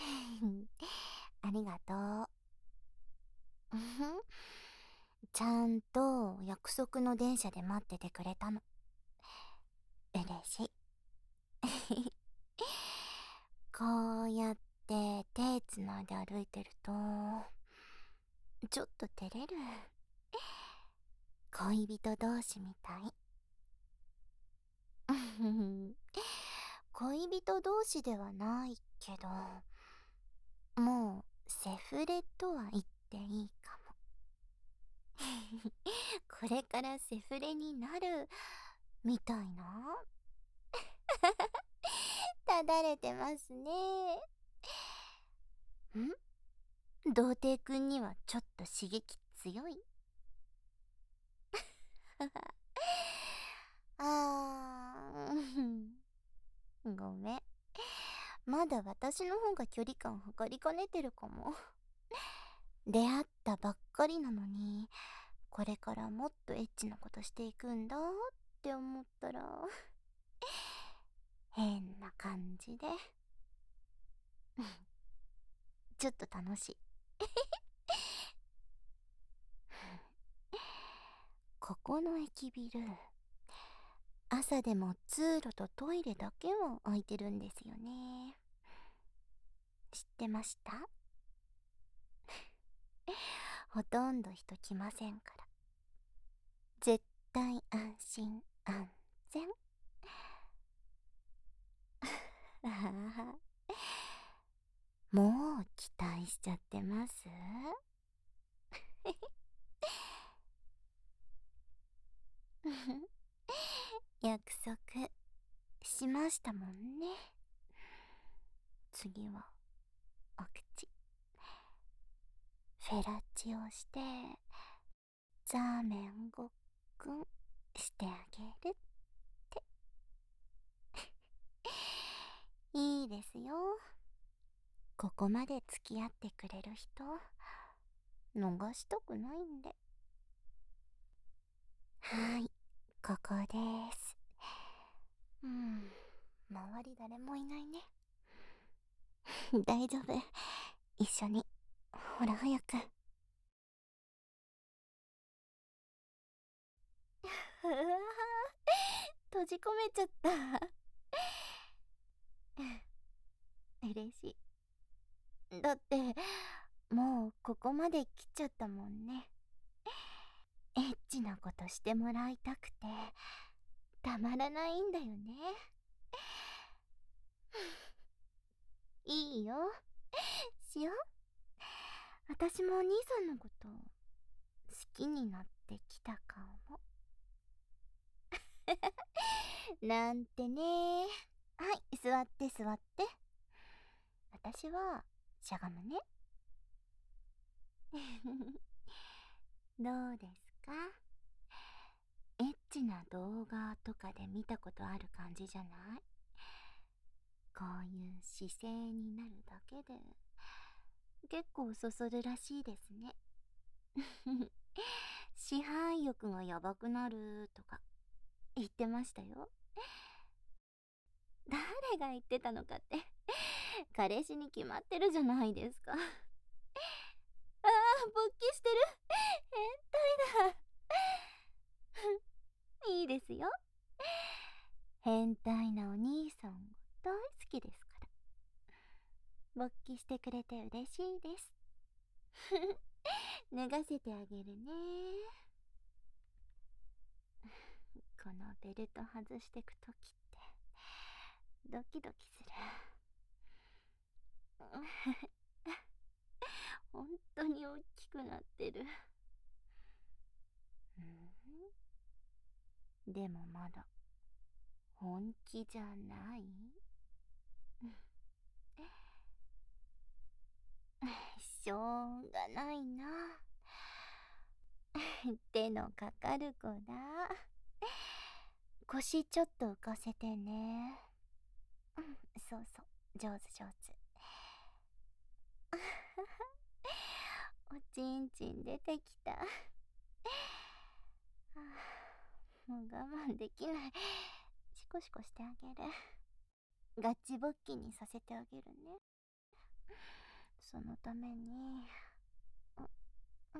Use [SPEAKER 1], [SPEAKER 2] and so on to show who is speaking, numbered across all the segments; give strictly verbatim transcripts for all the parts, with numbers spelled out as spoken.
[SPEAKER 1] ありがとう。うふん、ちゃんと約束の電車で待っててくれたの。嬉しい。こうやって手つないで歩いてると、ちょっと照れる。恋人同士みたい。恋人同士ではないけど、もうセフレとは言っていいかも。これからセフレになるみたいな。ただれてますね。ん、童貞くんにはちょっと刺激強い。あー、ごめん。まだ私の方が距離感測りかねてるかも。出会ったばっかりなのに、これからもっとエッチなことしていくんだって思ったら、変な感じで。ちょっと楽しい。ここの駅ビル、朝でも通路とトイレだけは空いてるんですよね。知ってました？ほとんど人来ませんから。絶対安心安全。あは、もう期待しちゃってます？約束しましたもんね。次はお口フェラチオしてザーメンごっくんしてあげるって。いいですよ。ここまで付き合ってくれる人逃したくないんで。はい、ここです。うん、周り誰もいないね。大丈夫、一緒に。ほら早く。うわー、閉じ込めちゃった。嬉しい。だってもうここまで来ちゃったもんね。エッチなことしてもらいたくてたまらないんだよね。いいよ、しよう。私もお兄さんのこと好きになってきたかも。なんてね。はい、座って座って。私はしゃがむね。どうですか？エッチな動画とかで見たことある感じじゃない？こういう姿勢になるだけで結構そそるらしいですね。支配欲がやばくなるとか言ってましたよ。誰が言ってたのかって彼氏に決まってるじゃないですか。ああ、勃起してる。変態だ。いいですよ。変態なお兄さんが大好きですから。勃起してくれて嬉しいです。脱がせてあげるね。このベルト外してくときってドキドキする。本当に大きくなってる。んでもまだ本気じゃない？しょうがないな。手のかかる子だ。腰ちょっと浮かせてね。うん、そうそう、上手上手。おちんちん出てきた。もう我慢できない。シコシコしてあげる。ガチ勃起にさせてあげるね。 そのために、うん、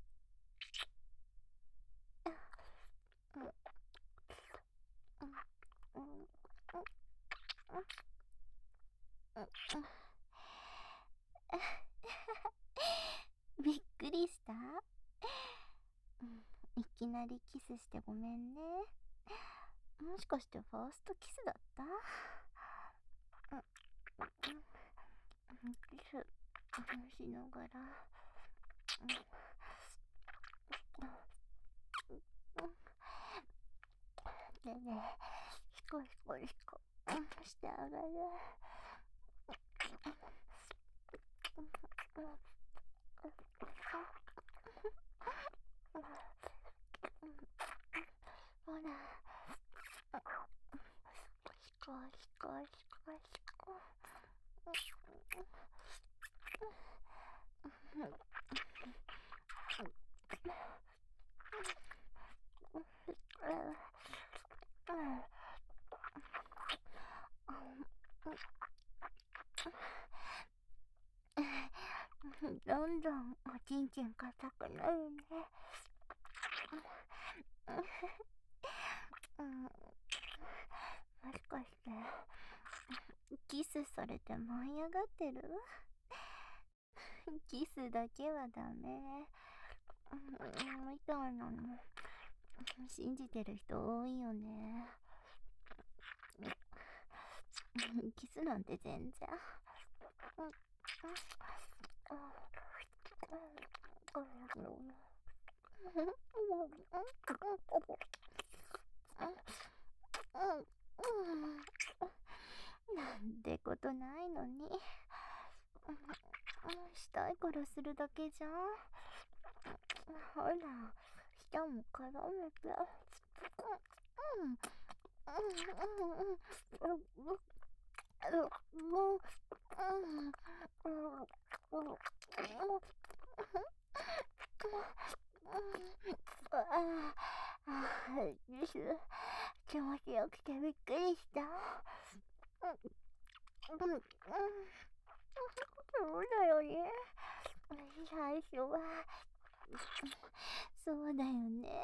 [SPEAKER 1] びっくりした？うん、いきなりキスしてごめんね。もしかしてファーストキスだった？うん、キスしながら、でね、シコシコシコしてあげる。ほら、シコシコシコシコ。どんどんおちんちん硬くなるね。うん、もしかしてキスされて舞い上がってる？キスだけはダメ。うん、みたいなの信じてる人多いよね。キスなんて全然。なんてことないのに。したいからするだけじゃん。ほら、舌も絡めて。気持ちよくてびっくりした。そうだよね。最初はそうだよね。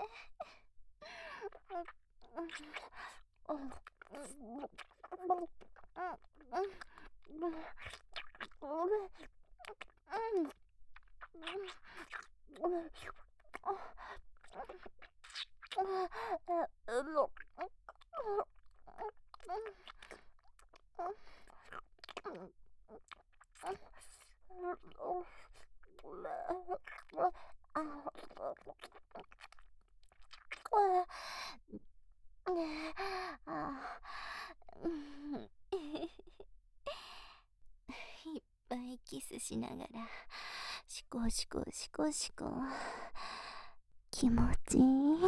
[SPEAKER 1] いっぱいキスしながらシコシコシコシコ。気持ちいい。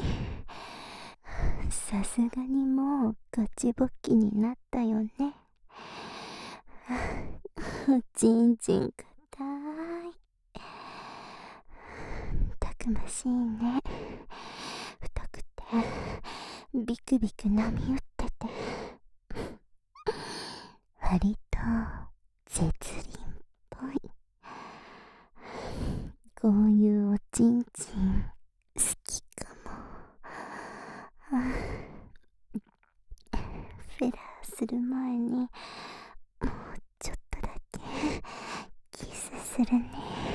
[SPEAKER 1] さすがにもうガチボッキになったよね。おちんちんかたい。たくましいね。太くてビクビク波打ってて、割と絶倫っぽい。こういうおちんちん好きかも。フェラーする前にもうちょっとだけキスするね。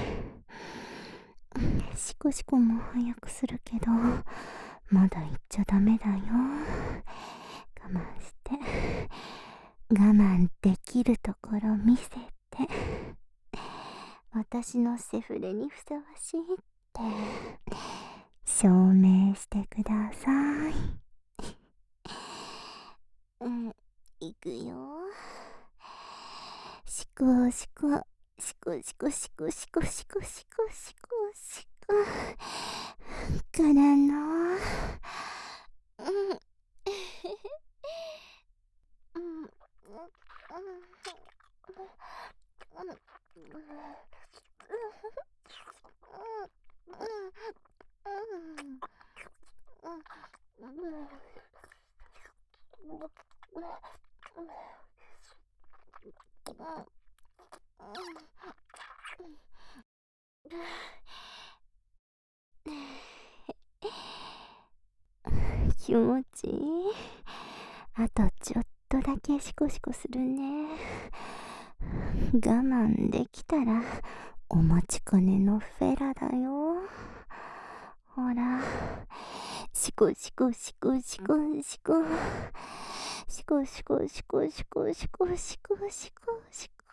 [SPEAKER 1] シコシコも早くするけどまだ言っちゃダメだよ。我慢して我慢できるところ見せて、私のセフレにふさわしいって証明してください。うん、いくよ。シコシコシコシコシコシコシコシコシコシコからの、うんうん気持ちいい。あとちょっとだけシコシコするね。我慢できたらお待ちかねのフェラだよ。ほら、シコシコシコシコシコシコシコシコシコシコシコシコシコ。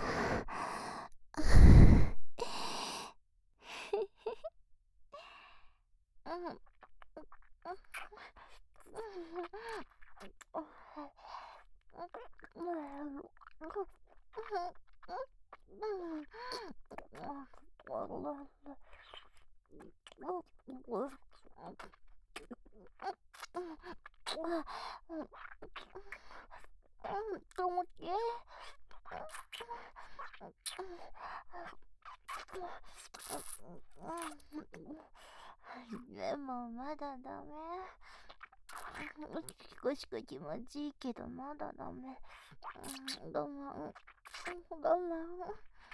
[SPEAKER 1] でもまだダメ。シコシコ気持ちいいけどまだダメ。我慢我慢。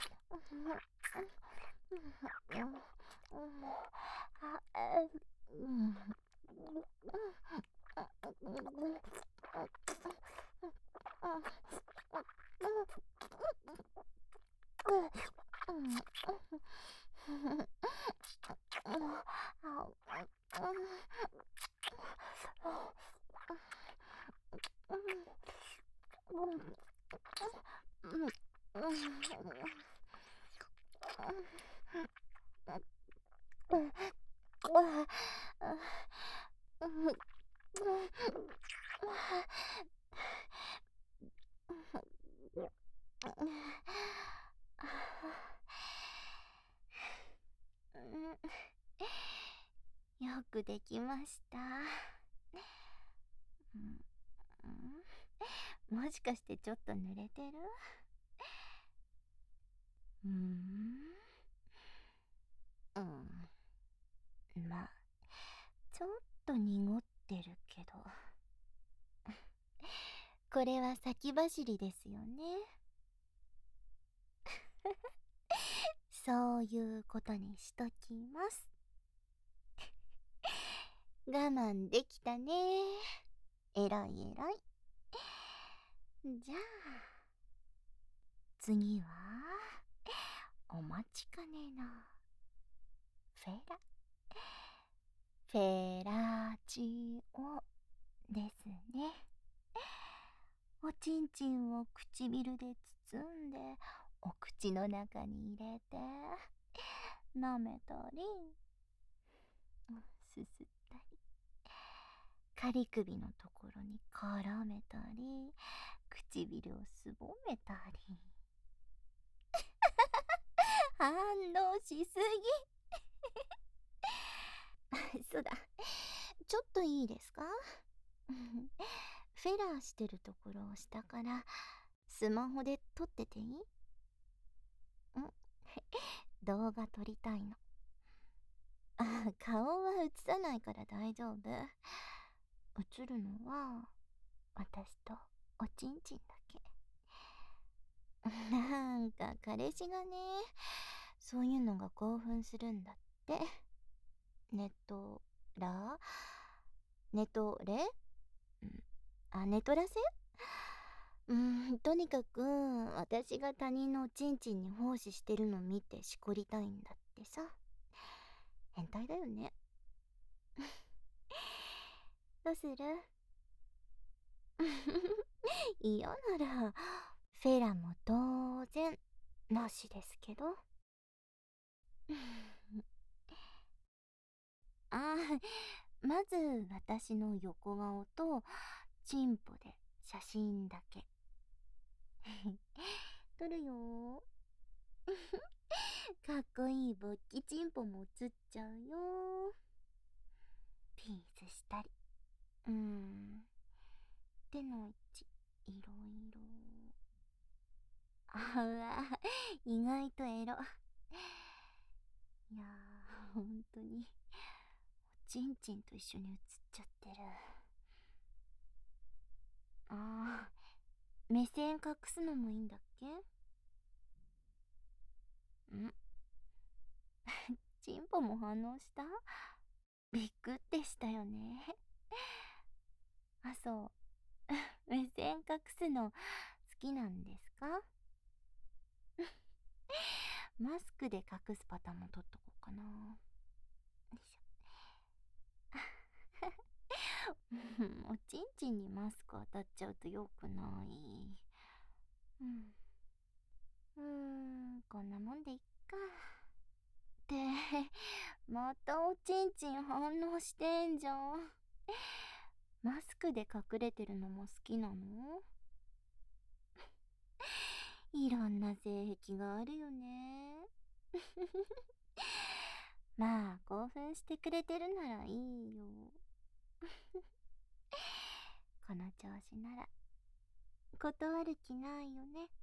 [SPEAKER 1] よくできました。もしかしてちょっと濡れてる？うーん。うん。まあ、ちょっと濁ってるけど。これは先走りですよね。そういうことにしときます。我慢できたね。えらいえらい。じゃあ、次は、お待ちかねの、フェラ。フェラチオですね。おちんちんを唇で包んで、お口の中に入れて、舐めたり、すすったり、仮首のところに絡めたり、唇をすぼめたり。反応しすぎ。そうだ。ちょっといいですか？フェラーしてるところを下からスマホで撮ってていい？ん動画撮りたいの。あ、顔は映さないから大丈夫。映るのは私とおちんちんだけ。なんか彼氏がね、そういうのが興奮するんだって。ネトラネトレ、うん、あ、ネトラセ。うーん、とにかく私が他人のおちんちんに奉仕してるの見てしこりたいんだってさ。変態だよね。どうする？嫌ならフェラも当然なしですけど。ああ、まず私の横顔とチンポで写真だけ。撮るよ。かっこいい勃起チンポも写っちゃうよ。ピースしたり。うーん。手の位置、いろいろ。ああ、意外とエロ。いやー、ほんとに、おちんちんと一緒に写っちゃってる。ああ、目線隠すのもいいんだっけ？んチンポも反応した？びっくってしたよね。あ、そう。目線隠すの好きなんですか？マスクで隠すパターンも取っとこうかな。よいしょ。おちんちんにマスク当たっちゃうと良くない。うん。うーん、こんなもんでいっか。って、またおちんちん反応してんじゃん。マスクで隠れてるのも好きなの？いろんな性癖があるよね。まあ、興奮してくれてるならいいよ。この調子なら、断る気ないよね。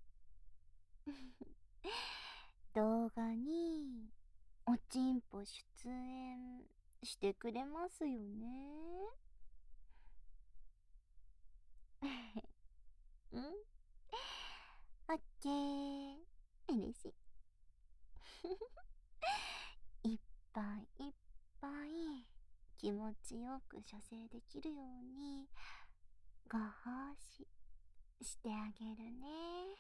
[SPEAKER 1] 動画に、おちんぽ出演してくれますよね。うん、オッケー。嬉しい。いっぱいいっぱい気持ちよく射精できるようにご奉仕してあげるね。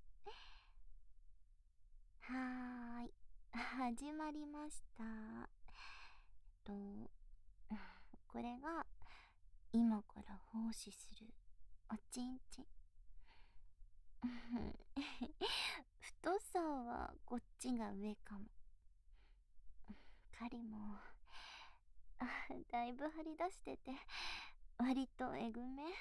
[SPEAKER 1] はーい、始まりました。えっと、これが今から奉仕するおちんちん。太さはこっちが上かも。狩りもあだいぶ張り出してて割とえぐめ。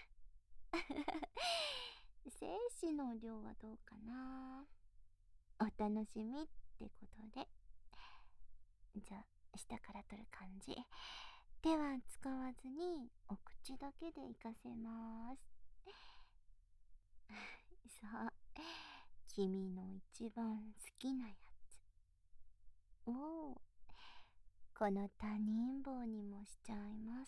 [SPEAKER 1] 精子の量はどうかな。お楽しみってことで。じゃあ下から取る感じ。手は使わずにお口だけでいかせます。さあ、君の一番好きなやつ。おお、この他人棒にもしちゃいます。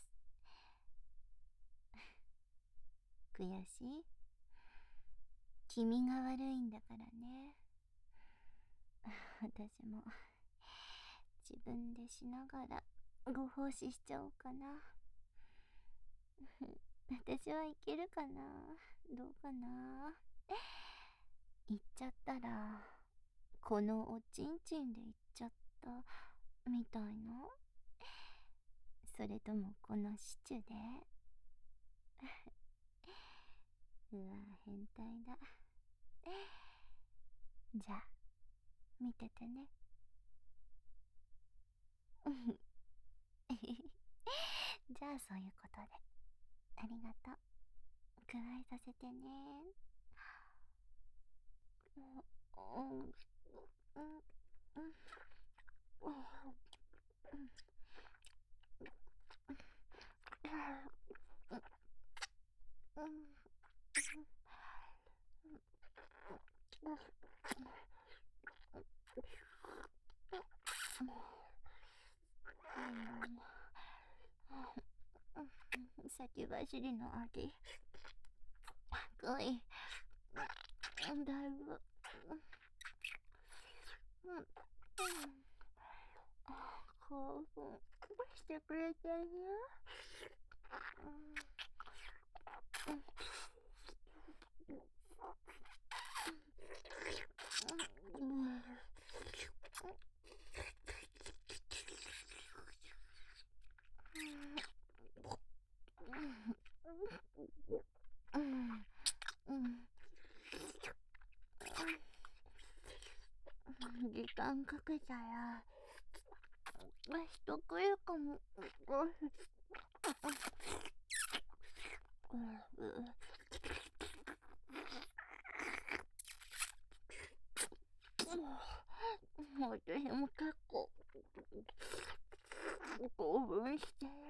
[SPEAKER 1] 悔しい？君が悪いんだからね。私も自分でしながらご奉仕しちゃおうかな。私はいけるかな？どうかな？言っちゃったらこのおちんちんで言っちゃったみたいな？それともこのシチュで？うわ、変態だ。じゃあ見ててね。じゃあそういうことでありがとう。加えさせてね。うんうんうん先走りの味かい。だいぶ興奮してくれてるよ。時間かけたら人来るかも。私も結構興奮してる。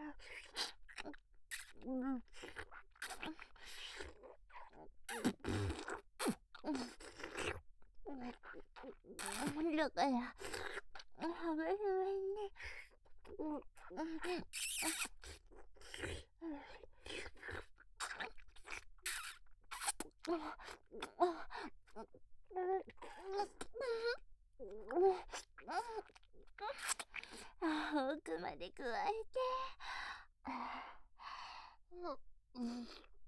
[SPEAKER 1] だから激しめに加えて。うんうん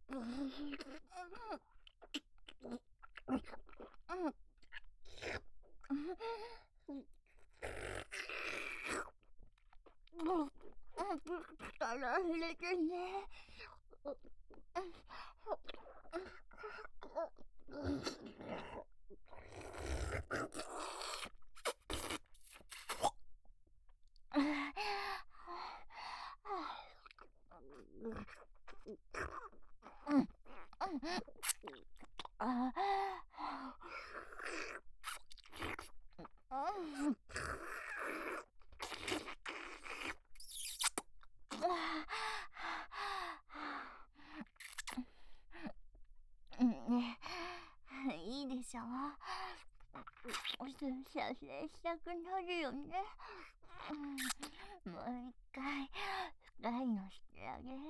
[SPEAKER 1] 力入れてね。いいでしょ。射精したくなるよね。もう一回深いのしてあげる。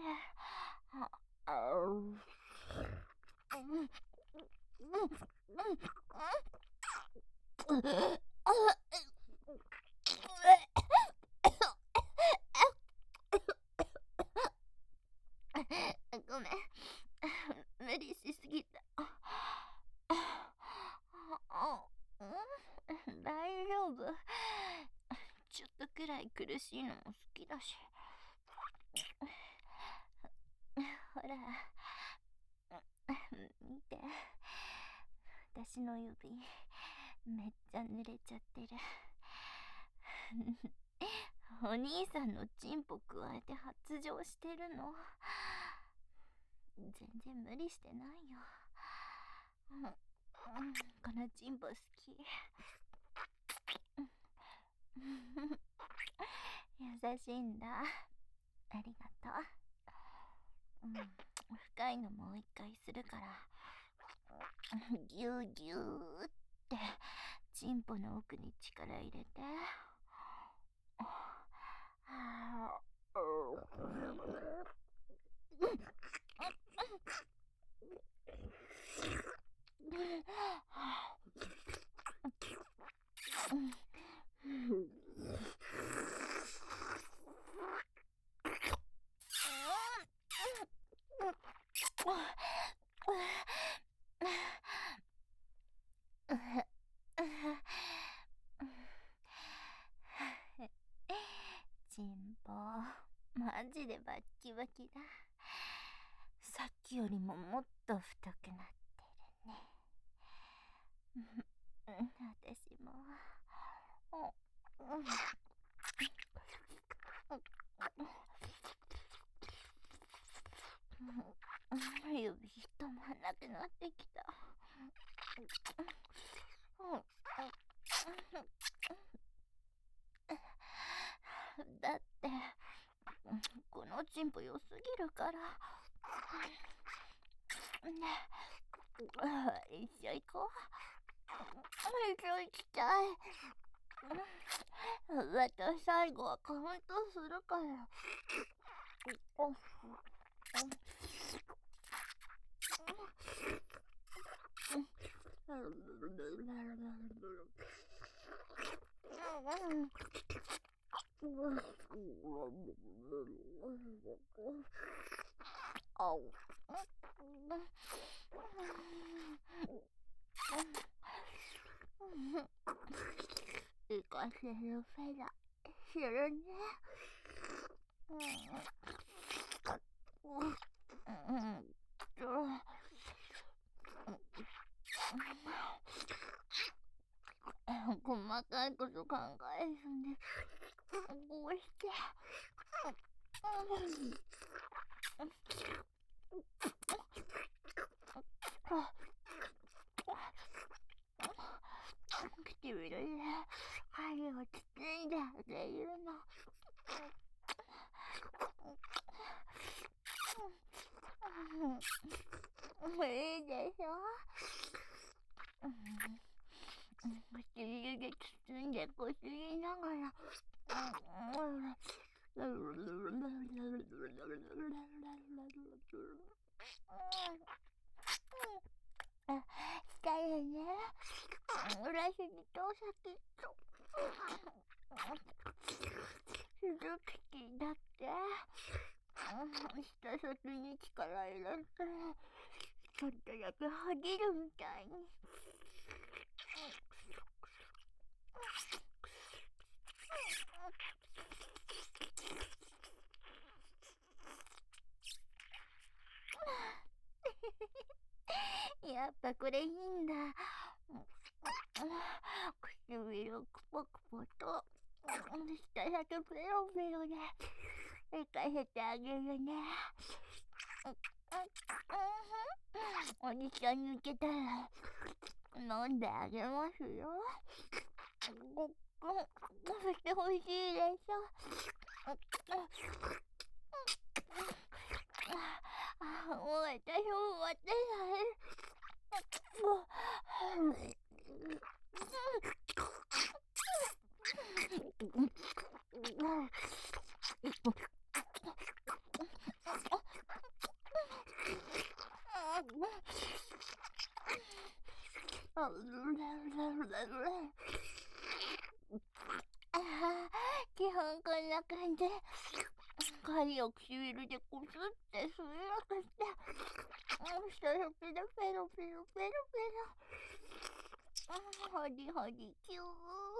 [SPEAKER 1] ごめん、無理しすぎた。大丈夫。ちょっとくらい苦しいのも好きだし。ほら、見て。私の指、めっちゃ濡れちゃってる。お兄さんのチンポ加えて発情してるの。全然無理してないよ。このチンポ好き。優しいんだ。ありがとう。うん、深いのもう一回するから。ギューギューってチンポの奥に力入れて。チンポ、マジでバッキバキだ。さっきよりももっと太くなってるね。私も。指止まんなくなってきた。だってこのチンポ良すぎるから。ねえ、一緒行こう。一緒行きたい。また最後はカウントするから。行かせるフェラするね。細かいこと考えずにこうして唇で針を包んであげるの。いいでしょ。唇で包んでこすりながらしたらね、裏尻と先っちょ鈴木だって。舌先に力入れて、ちょっとだけはぎるみたいに。やっぱこれいいんだ。唇をクポクポと、舌先ペロペロで寝かせてあげるね。おじさん抜けたら飲んであげますよ。そして欲しいでしょ。もう私も待てない。基本こんな感じ。髪を唇でこすってすりまくって、舌先でペロペロペロペロ、ほりほりキューって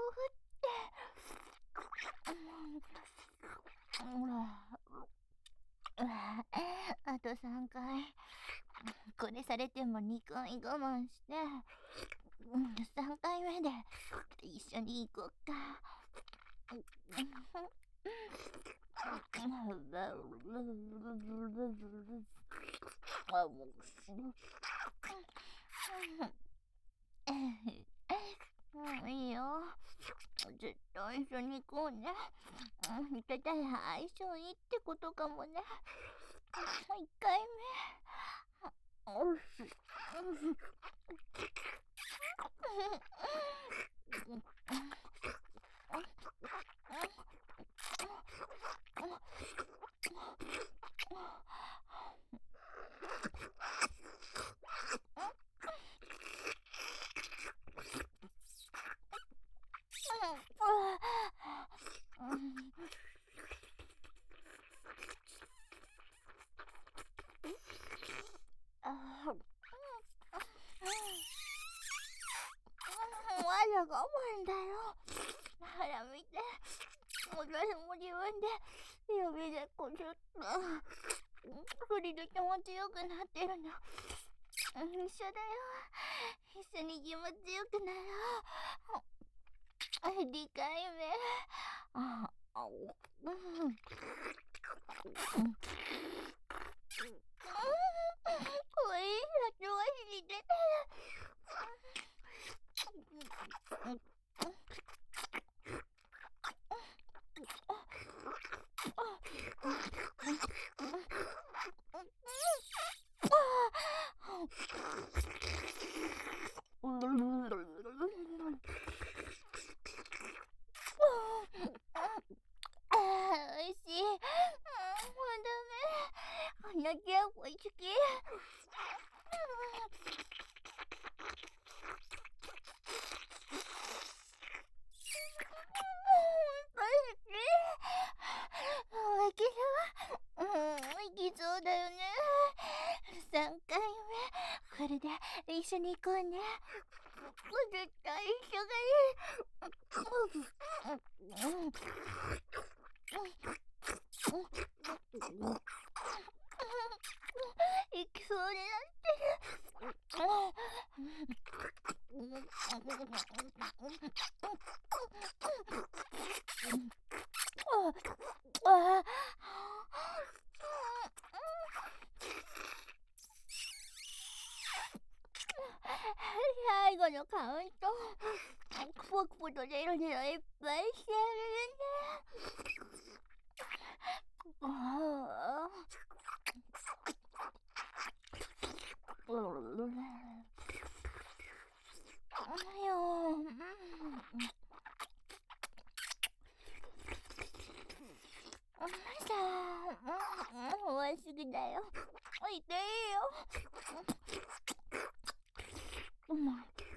[SPEAKER 1] あとさんかいこれされてもにかい我慢してさんかいめで一緒に行こうか。いいよ。絶対一緒に行こうね。行けたら相性いいってことかもね。一回目。おし。まだ我慢だよ。ほら見て。私も自分で指でこすった。振りで気持ちよくなってるの。一緒だよ。一緒に気持ちよくなろう。にかいめ。あ、あ、うん。おいしさとは知りてたら。おいしい。もうダメ。このキャンプ好き。いきそうだよね。さんかいめ。これで一緒に行こうね。絶対一緒がいい。いきそうになってる。最後のカウント。クポクポと出るのいっぱいしてあげるね。ああ。終わりすぎだよ。いていいよ。うん。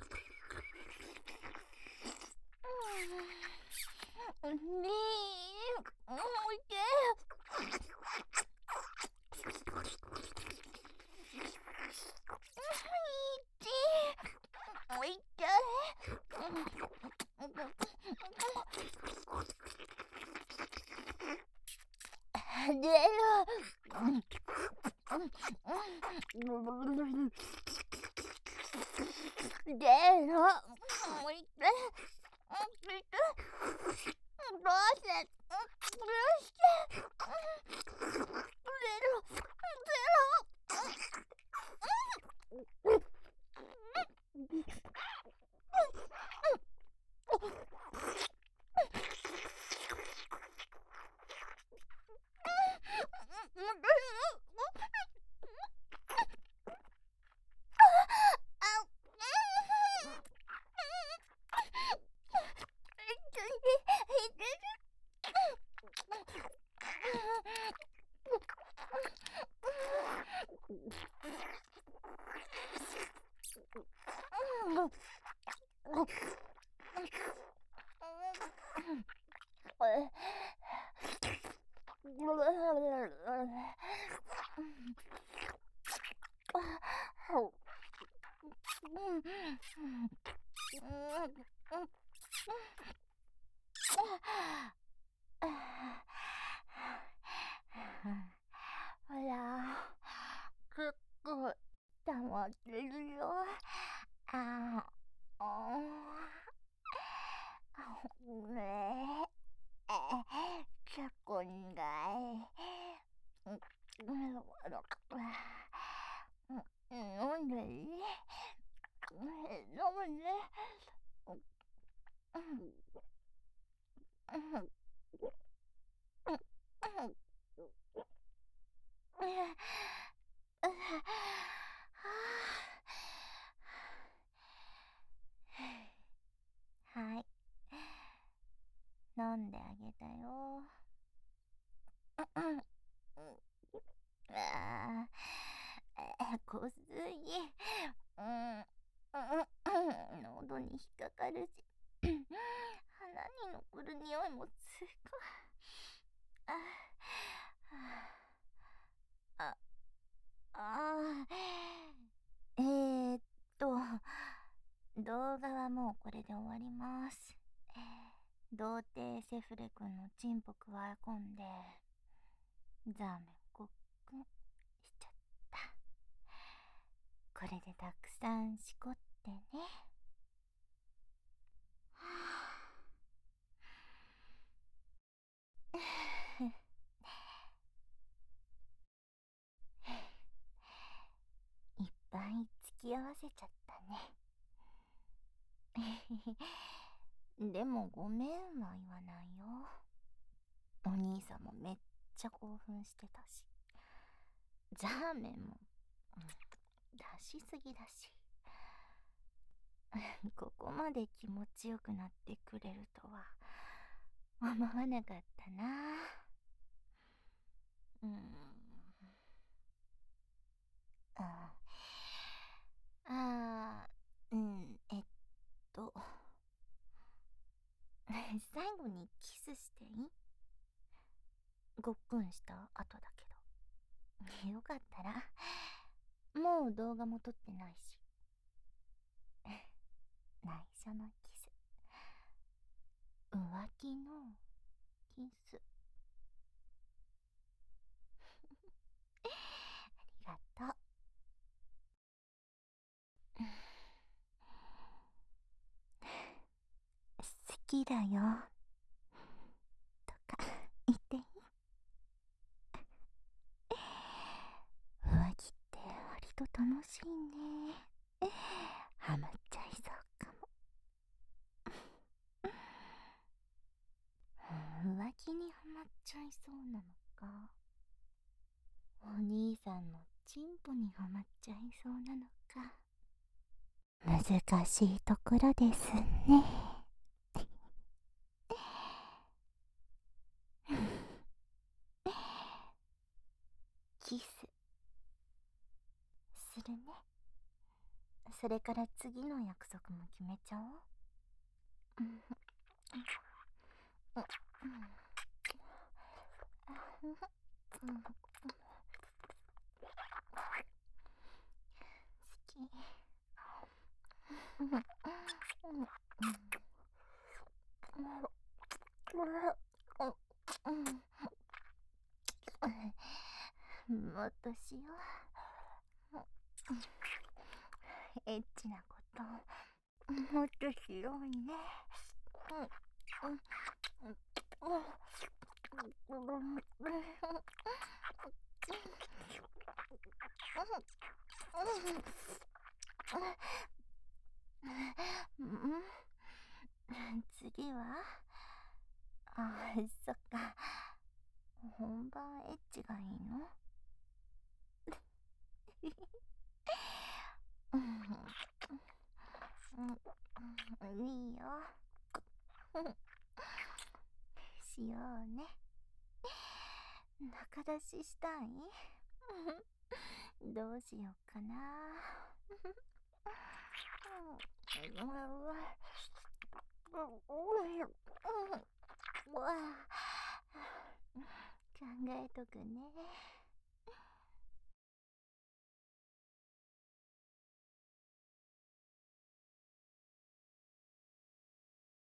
[SPEAKER 1] ねえ、 おいておいて出ろ出ろおいておいてどうしてどうして出ろ出ろほら、結構溜まってるよ。ああ、ねえ、ちゃこんがい。飲んでいい？飲むね。はい。飲んであげたよ。ああ、香水。うん。喉に引っかかるし、鼻に残る匂いもすごい。ああ、ああ、えーっと、動画はもうこれで終わります。童貞セフレ君のチンポくわえ込んで、ザーメンごっくんしちゃった。これでたくさんしこってね。いっぱい付き合わせちゃったね。でもごめんは言わないよ。お兄さんもめっちゃ興奮してたし、ザーメンも、うん、出しすぎだし。ここまで気持ちよくなってくれるとは思わなかったな。うーん。ああ、うん、えっと、最後にキスしていい？ごっくんした後だけど。よかったら。もう動画も撮ってないし。内緒のキス。浮気のキス。ありがとう。好きだよとか言っていい？浮気って割と楽しいね。ハマっちゃいそうかも。浮気にハマっちゃいそうなのか、お兄さんのチンポにハマっちゃいそうなのか、難しいところですね。キスするね。それから次の約束も決めちゃおう。 もっとしよう。エッチなこともっとしようね。次は、あ、そっか、本番エッチがいいの？いいよ。しようね。仲出ししたい？どうしようかな。考えとくね。